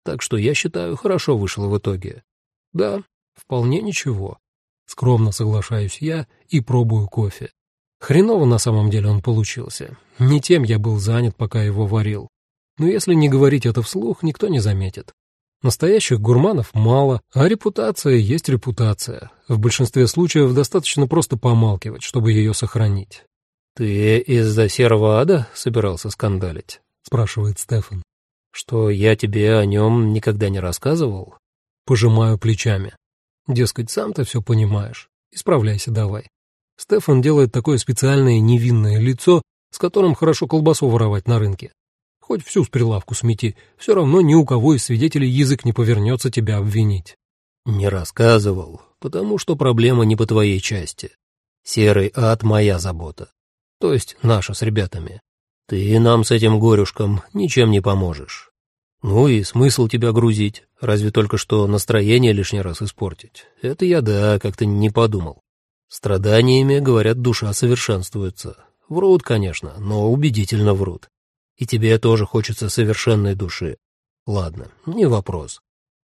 Так что я считаю, хорошо вышло в итоге. Да, вполне ничего. Скромно соглашаюсь я и пробую кофе. Хреново на самом деле он получился. Не тем я был занят, пока его варил. Но если не говорить это вслух, никто не заметит. Настоящих гурманов мало, а репутация есть репутация. В большинстве случаев достаточно просто помалкивать, чтобы ее сохранить. «Ты из-за серого ада собирался скандалить?» — спрашивает Стефан. «Что я тебе о нем никогда не рассказывал?» Пожимаю плечами. Дескать, сам-то все понимаешь. Исправляйся давай. Стефан делает такое специальное невинное лицо, с которым хорошо колбасу воровать на рынке. Хоть всю с прилавку смети, все равно ни у кого из свидетелей язык не повернется тебя обвинить. «Не рассказывал, потому что проблема не по твоей части. Серый ад — моя забота. То есть наша с ребятами. Ты нам с этим горюшком ничем не поможешь. Ну и смысл тебя грузить, разве только что настроение лишний раз испортить. Это я, да, как-то не подумал. Страданиями, говорят, душа совершенствуется. Врут, конечно, но убедительно врут. И тебе тоже хочется совершенной души. Ладно, не вопрос.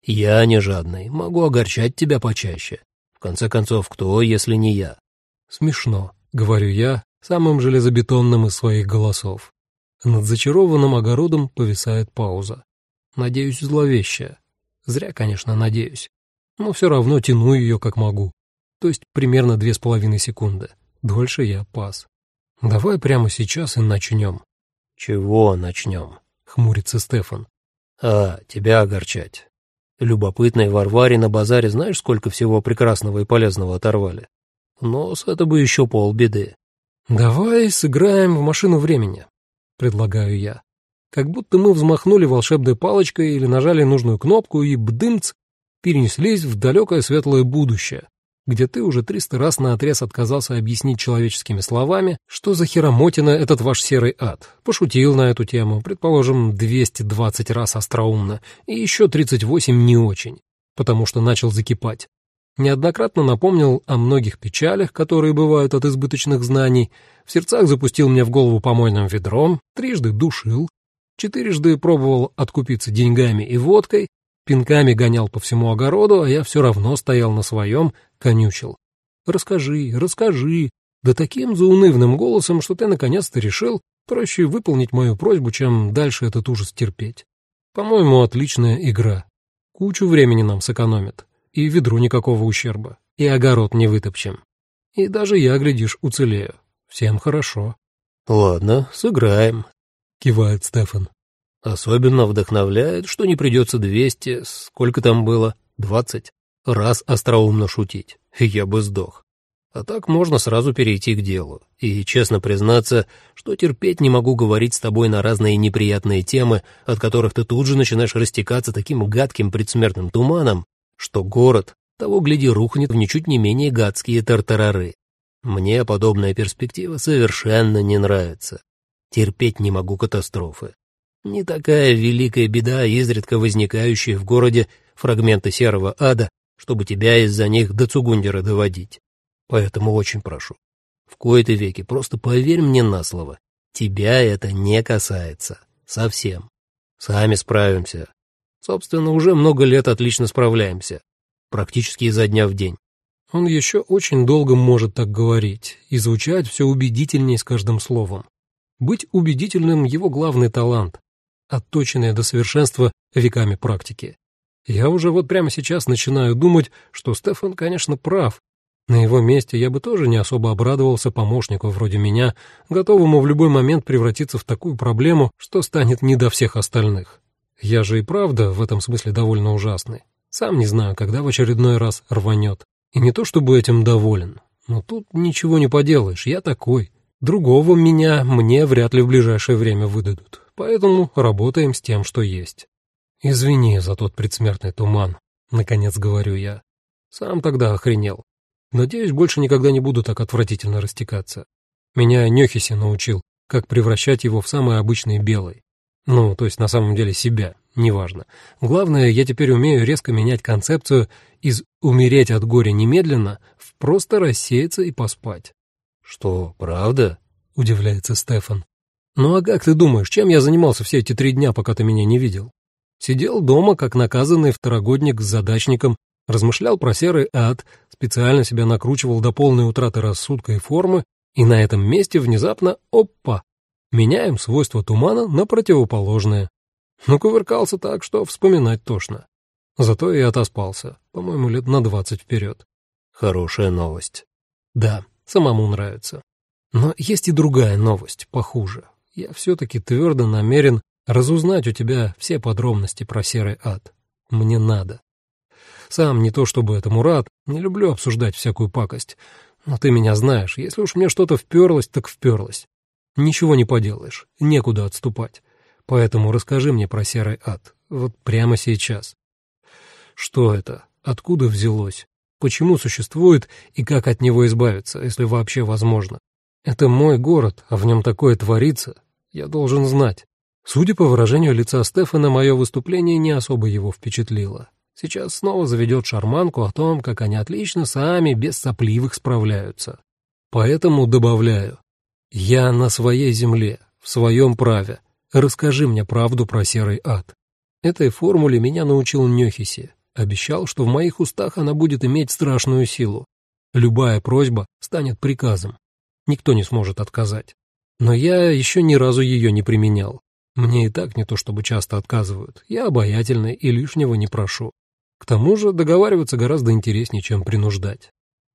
Я не жадный, могу огорчать тебя почаще. В конце концов, кто, если не я?» «Смешно», — говорю я, самым железобетонным из своих голосов. Над зачарованным огородом повисает пауза. Надеюсь, зловещая. Зря, конечно, надеюсь. Но все равно тяну ее как могу. То есть примерно 2,5 секунды. Дольше я пас. Давай прямо сейчас и начнем. «Чего начнем?» — хмурится Стефан. Тебя огорчать. Любопытной Варваре на базаре знаешь, сколько всего прекрасного и полезного оторвали? Но с это бы еще полбеды». «Давай сыграем в машину времени», — предлагаю я. Как будто мы взмахнули волшебной палочкой или нажали нужную кнопку и бдымц перенеслись в далекое светлое будущее, где ты уже 300 раз наотрез отказался объяснить человеческими словами, что за херомотина этот ваш серый ад. Пошутил на эту тему, предположим, 220 раз остроумно, и еще 38 не очень, потому что начал закипать. Неоднократно напомнил о многих печалях, которые бывают от избыточных знаний, в сердцах запустил мне в голову помойным ведром, 3 душил, 4 пробовал откупиться деньгами и водкой, пинками гонял по всему огороду, а я все равно стоял на своем, конючил. «Расскажи, расскажи», да таким заунывным голосом, что ты наконец-то решил проще выполнить мою просьбу, чем дальше этот ужас терпеть. По-моему, отличная игра. Кучу времени нам сэкономит, и ведру никакого ущерба, и огород не вытопчем. И даже я, глядишь, уцелею. Всем хорошо. «Ладно, сыграем», — кивает Стефан. «Особенно вдохновляет, что не придется 200, сколько там было, 20 раз остроумно шутить. Я бы сдох. А так можно сразу перейти к делу. И честно признаться, что терпеть не могу говорить с тобой на разные неприятные темы, от которых ты тут же начинаешь растекаться таким гадким предсмертным туманом, что город, того гляди, рухнет в ничуть не менее гадские тартарары. Мне подобная перспектива совершенно не нравится. Терпеть не могу катастрофы. Не такая великая беда, изредка возникающие в городе фрагменты серого ада, чтобы тебя из-за них до Цугундера доводить. Поэтому очень прошу, в кои-то веки просто поверь мне на слово. Тебя это не касается. Совсем. Сами справимся. Собственно, уже много лет отлично справляемся. Практически изо дня в день. Он еще очень долго может так говорить и звучать все убедительнее с каждым словом. Быть убедительным — его главный талант, отточенный до совершенства веками практики. Я уже вот прямо сейчас начинаю думать, что Стефан, конечно, прав. На его месте я бы тоже не особо обрадовался помощнику вроде меня, готовому в любой момент превратиться в такую проблему, что станет не до всех остальных. Я же и правда в этом смысле довольно ужасный. Сам не знаю, когда в очередной раз рванет. И не то чтобы этим доволен, но тут ничего не поделаешь, я такой. Другого меня мне вряд ли в ближайшее время выдадут, поэтому работаем с тем, что есть. «Извини за тот предсмертный туман», — наконец говорю я. Сам тогда охренел. Надеюсь, больше никогда не буду так отвратительно растекаться. Меня Нёхиси научил, как превращать его в самый обычный белый. Ну, то есть на самом деле себя, неважно. Главное, я теперь умею резко менять концепцию из «умереть от горя немедленно» в «просто рассеяться и поспать». «Что, правда?» — удивляется Стефан. «Ну а как ты думаешь, чем я занимался все эти 3 дня, пока ты меня не видел?» Сидел дома, как наказанный второгодник с задачником, размышлял про серый ад, специально себя накручивал до полной утраты рассудка и формы, и на этом месте внезапно — опа! Меняем свойства тумана на противоположные. Ну, кувыркался так, что вспоминать тошно. Зато и отоспался, по-моему, лет на 20 вперед. Хорошая новость. Да, самому нравится. Но есть и другая новость, похуже. Я все-таки твердо намерен разузнать у тебя все подробности про серый ад. Мне надо. Сам не то чтобы этому рад, не люблю обсуждать всякую пакость. Но ты меня знаешь, если уж мне что-то вперлось, так вперлось. Ничего не поделаешь, некуда отступать. Поэтому расскажи мне про серый ад, вот прямо сейчас. Что это? Откуда взялось? Почему существует и как от него избавиться, если вообще возможно? Это мой город, а в нем такое творится. Я должен знать. Судя по выражению лица Стефана, мое выступление не особо его впечатлило. Сейчас снова заведет шарманку о том, как они отлично сами, без сопливых, справляются. Поэтому добавляю. Я на своей земле, в своем праве. Расскажи мне правду про серый ад. Этой формуле меня научил Нёхиси. Обещал, что в моих устах она будет иметь страшную силу. Любая просьба станет приказом. Никто не сможет отказать. Но я еще ни разу ее не применял. Мне и так не то чтобы часто отказывают. Я обаятельный и лишнего не прошу. К тому же договариваться гораздо интереснее, чем принуждать.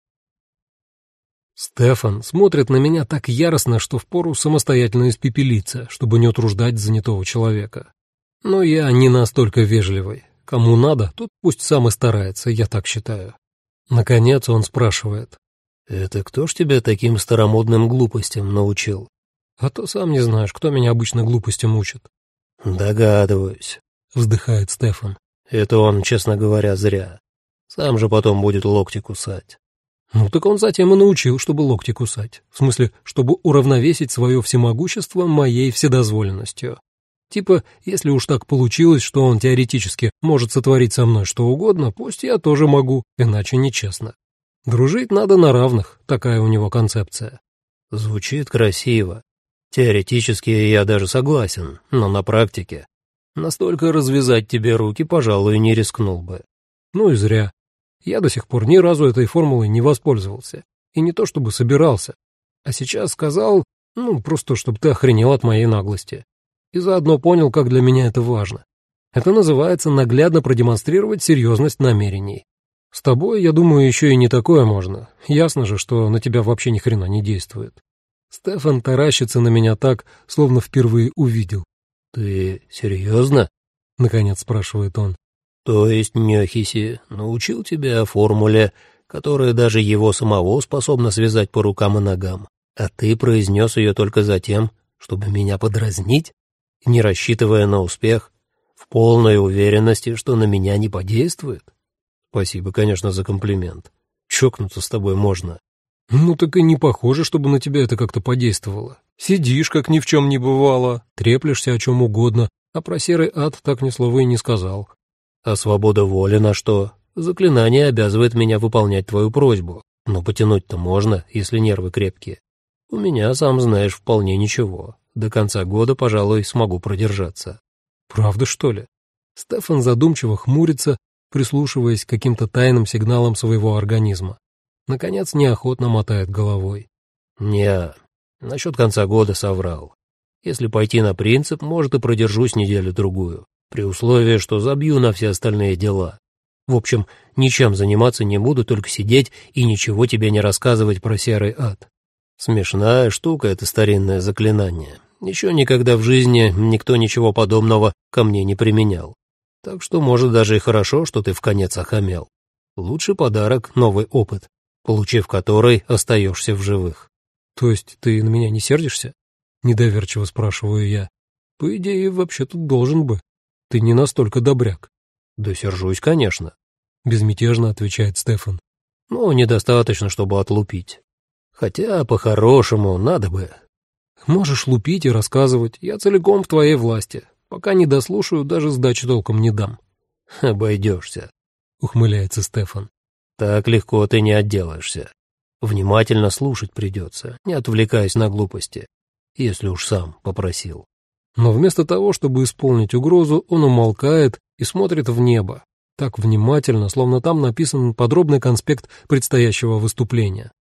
Стефан смотрит на меня так яростно, что впору самостоятельно испепелиться, чтобы не утруждать занятого человека. Но я не настолько вежливый. Кому надо, тот пусть сам и старается, я так считаю. Наконец он спрашивает. «Это кто ж тебя таким старомодным глупостям научил?» «А то сам не знаешь, кто меня обычно глупостям учит». «Догадываюсь», — вздыхает Стефан. «Это он, честно говоря, зря. Сам же потом будет локти кусать». «Ну так он затем и научил, чтобы локти кусать. В смысле, чтобы уравновесить свое всемогущество моей вседозволенностью. Типа, если уж так получилось, что он теоретически может сотворить со мной что угодно, пусть я тоже могу, иначе нечестно. Дружить надо на равных, такая у него концепция». «Звучит красиво. Теоретически я даже согласен, но на практике настолько развязать тебе руки, пожалуй, не рискнул бы». «Ну и зря. Я до сих пор ни разу этой формулой не воспользовался. И не то чтобы собирался. А сейчас сказал, просто чтобы ты охренел от моей наглости. И заодно понял, как для меня это важно. Это называется наглядно продемонстрировать серьезность намерений. С тобой, я думаю, еще и не такое можно. Ясно же, что на тебя вообще ни хрена не действует». Стефан таращится на меня так, словно впервые увидел. «Ты серьезно?» — наконец спрашивает он. «То есть Нёхиси научил тебя формуле, которая даже его самого способна связать по рукам и ногам, а ты произнес ее только за тем, чтобы меня подразнить, не рассчитывая на успех, в полной уверенности, что на меня не подействует? Спасибо, конечно, за комплимент. Чокнуться с тобой можно». «Ну так и не похоже, чтобы на тебя это как-то подействовало. Сидишь, как ни в чем не бывало, треплешься о чем угодно, а про серый ад так ни слова и не сказал». «А свобода воли на что? Заклинание обязывает меня выполнять твою просьбу, но потянуть-то можно, если нервы крепкие. У меня, сам знаешь, вполне ничего. До конца года, пожалуй, смогу продержаться». «Правда, что ли?» Стефан задумчиво хмурится, прислушиваясь к каким-то тайным сигналам своего организма. Наконец, неохотно мотает головой. «Не, насчет конца года соврал. Если пойти на принцип, может, и продержусь неделю-другую, при условии, что забью на все остальные дела. В общем, ничем заниматься не буду, только сидеть и ничего тебе не рассказывать про серый ад. Смешная штука это старинное заклинание. Еще никогда в жизни никто ничего подобного ко мне не применял. Так что, может, даже и хорошо, что ты вконец охамел. Лучший подарок — новый опыт, получив который, остаешься в живых». «То есть ты на меня не сердишься?» — недоверчиво спрашиваю я. «По идее, вообще-то должен бы. Ты не настолько добряк». «Да сержусь, конечно», — безмятежно отвечает Стефан. «Но недостаточно, чтобы отлупить. Хотя, по-хорошему, надо бы». «Можешь лупить и рассказывать, я целиком в твоей власти. Пока не дослушаю, даже сдачи толком не дам». «Обойдешься», — ухмыляется Стефан. «Так легко ты не отделаешься. Внимательно слушать придется, не отвлекаясь на глупости, если уж сам попросил». Но вместо того, чтобы исполнить угрозу, он умолкает и смотрит в небо, так внимательно, словно там написан подробный конспект предстоящего выступления.